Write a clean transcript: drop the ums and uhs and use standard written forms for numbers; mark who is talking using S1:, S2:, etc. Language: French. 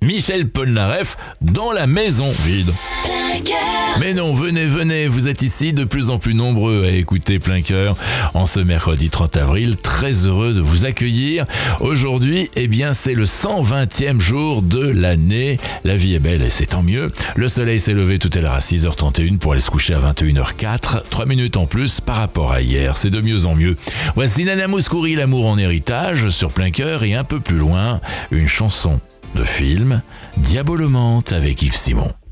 S1: Michel Polnareff dans la maison vide. Mais non, venez, vous êtes ici de plus en plus nombreux à écouter Plein Cœur. En ce mercredi 30 avril, très heureux de vous accueillir. Aujourd'hui, c'est le 120e jour de l'année. La vie est belle et c'est tant mieux. Le soleil s'est levé tout à l'heure à 6h31 pour aller se coucher à 21h04. 3 minutes en plus par rapport à hier, c'est de mieux en mieux. Voici Nana Mouskouri, l'amour en héritage sur Plein Cœur et un peu plus loin, une chanson de film, Diabolomante avec Yves Simon.